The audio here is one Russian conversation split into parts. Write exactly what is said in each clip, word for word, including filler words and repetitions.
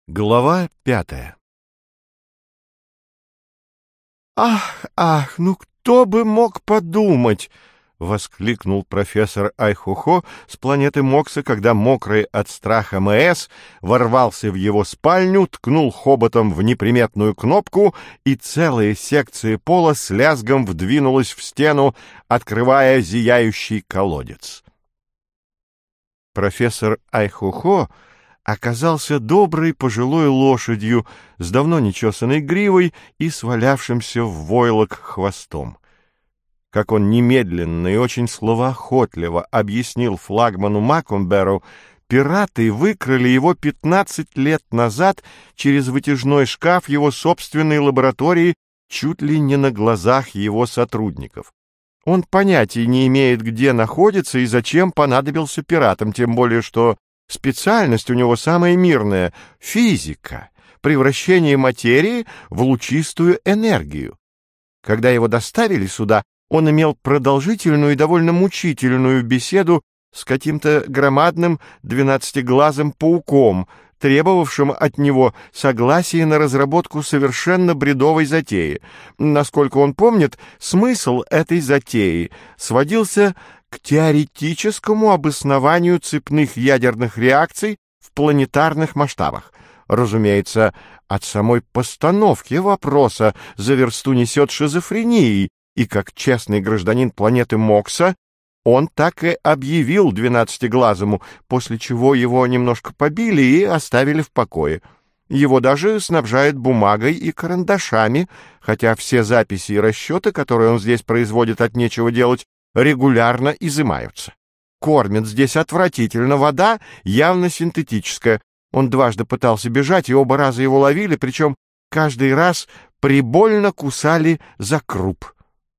Глава пятая. «Ах, ах, ну кто бы мог подумать!» — воскликнул профессор Айхохо с планеты Мокса, когда мокрый от страха МС ворвался в его спальню, ткнул хоботом в неприметную кнопку, и целая секция пола с лязгом вдвинулась в стену, открывая зияющий колодец. Профессор Айхохо оказался доброй пожилой лошадью с давно нечесанной гривой и свалявшимся в войлок хвостом. Как он немедленно и очень словоохотливо объяснил флагману Макумберу, пираты выкрали его пятнадцать лет назад через вытяжной шкаф его собственной лаборатории чуть ли не на глазах его сотрудников. Он понятия не имеет, где находится и зачем понадобился пиратам, тем более что специальность у него самая мирная — физика, превращение материи в лучистую энергию. Когда его доставили сюда, он имел продолжительную и довольно мучительную беседу с каким-то громадным двенадцатиглазым пауком, требовавшим от него согласия на разработку совершенно бредовой затеи. Насколько он помнит, смысл этой затеи сводился к теоретическому обоснованию цепных ядерных реакций в планетарных масштабах. Разумеется, от самой постановки вопроса за версту несет шизофренией, и как честный гражданин планеты Мокса он так и объявил двенадцатиглазому, после чего его немножко побили и оставили в покое. Его даже снабжают бумагой и карандашами, хотя все записи и расчеты, которые он здесь производит от нечего делать, регулярно изымаются. Кормят здесь отвратительно, вода явно синтетическая. Он дважды пытался бежать, и оба раза его ловили, причем каждый раз прибольно кусали за круп.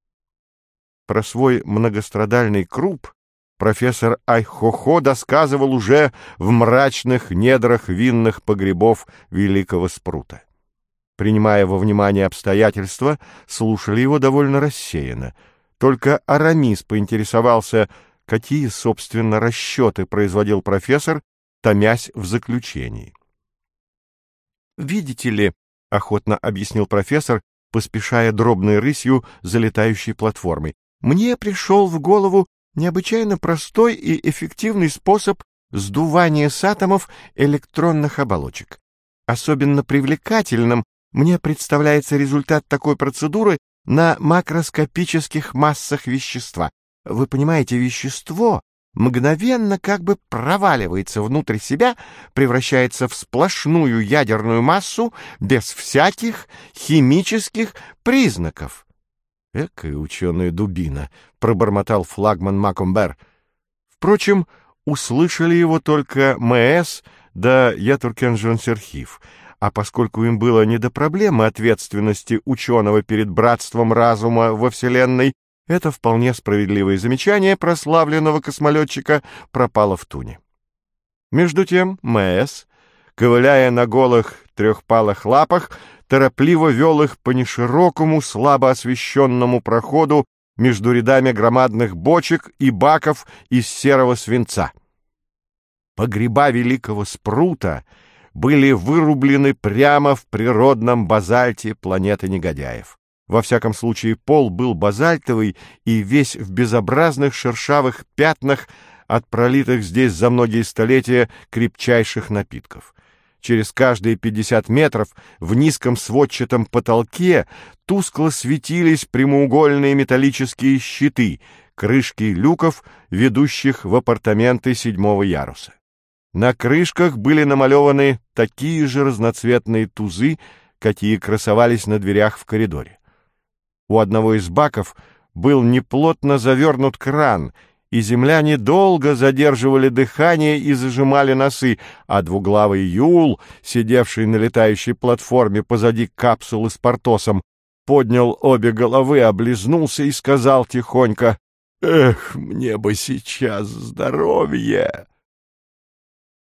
Про свой многострадальный круп профессор Айхохо досказывал уже в мрачных недрах винных погребов Великого Спрута. Принимая во внимание обстоятельства, слушали его довольно рассеянно. Только Арамис поинтересовался, какие, собственно, расчеты производил профессор, томясь в заключении. «Видите ли», — охотно объяснил профессор, поспешая дробной рысью за летающей платформой, «мне пришел в голову необычайно простой и эффективный способ сдувания с атомов электронных оболочек. Особенно привлекательным мне представляется результат такой процедуры на макроскопических массах вещества. Вы понимаете, вещество мгновенно как бы проваливается внутрь себя, превращается в сплошную ядерную массу без всяких химических признаков». «Экая ученая дубина», — пробормотал флагман Макумбер. Впрочем, услышали его только МС да Ятуркенжон-Серхив, а поскольку им было не до проблемы ответственности ученого перед братством разума во Вселенной, это вполне справедливое замечание прославленного космолетчика пропало в туне. Между тем МС, ковыляя на голых трехпалых лапах, торопливо вел их по неширокому, слабо освещенному проходу между рядами громадных бочек и баков из серого свинца. Погреба Великого Спрута были вырублены прямо в природном базальте планеты негодяев. Во всяком случае, пол был базальтовый и весь в безобразных шершавых пятнах от пролитых здесь за многие столетия крепчайших напитков. Через каждые пятьдесят метров в низком сводчатом потолке тускло светились прямоугольные металлические щиты, крышки люков, ведущих в апартаменты седьмого яруса. На крышках были намалеваны такие же разноцветные тузы, какие красовались на дверях в коридоре. У одного из баков был неплотно завернут кран, и земляне долго задерживали дыхание и зажимали носы, а двуглавый Юл, сидевший на летающей платформе позади капсулы с Портосом, поднял обе головы, облизнулся и сказал тихонько: «Эх, мне бы сейчас здоровье!»